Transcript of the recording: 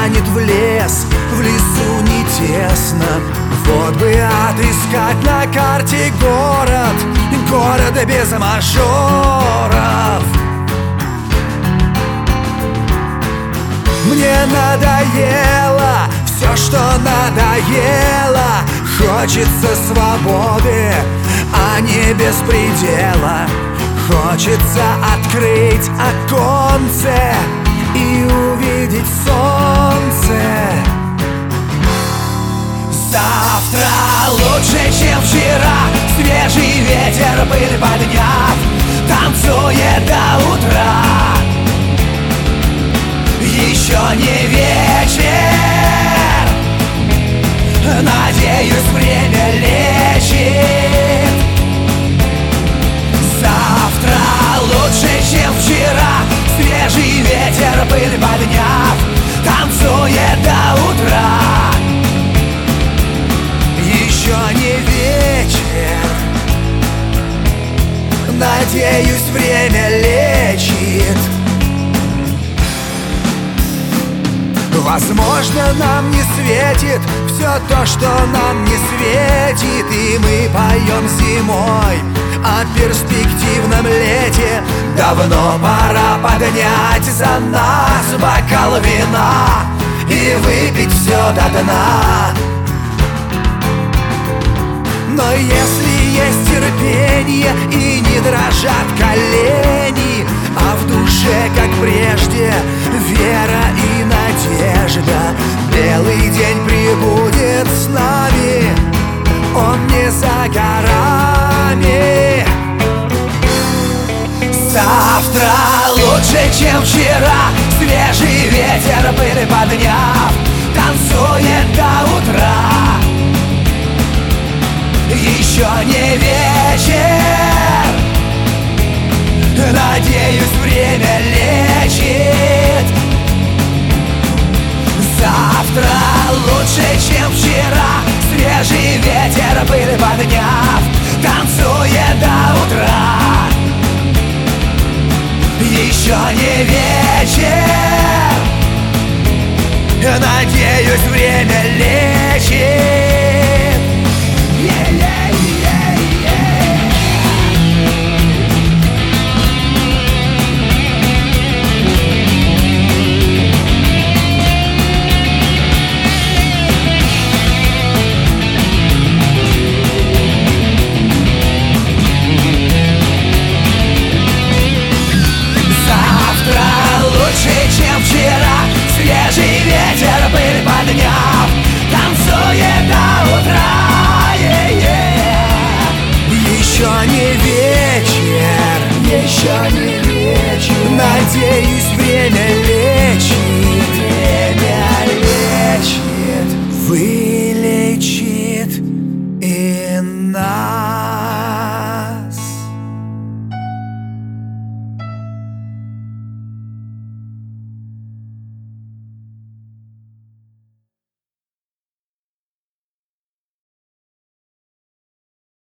тянет в лес, в лесу не тесно. Вот бы отыскать на карте город, город без мажоров. Мне надоело все, что надоело. Хочется свободы, а не беспредела. Хочется открыть оконце и увидеть солнце. Завтра лучше, чем вчера. Свежий ветер, пыль подняв, танцует до утра. Еще не вечер, надеюсь, время лечит. Завтра лучше, чем вчера. Свежий ветер, пыль подняв, танцует до утра. Еще не вечер, надеюсь, время лечит. Возможно, нам не светит все то, что нам не светит. И мы поем зимой о перспективном лете. Давно пора поднять за нас бокал вина и выпить все до дна. Но если есть терпение и не дрожат колени, а в душе, как прежде, вера и надежда, белый день прибудет с нами, он не за горами. Завтра лучше, чем вчера. Свежий ветер, пыль подняв, танцует до утра. Еще не вечер, надеюсь, время лечит. Завтра лучше, чем вчера. Свежий ветер, пыль подняв, танцует до утра. Еще не вечер, надеюсь, время лечит. Чем вчера. Свежий ветер, пыль подняв, танцует до утра. Еще не вечер, еще не вечер, надеюсь,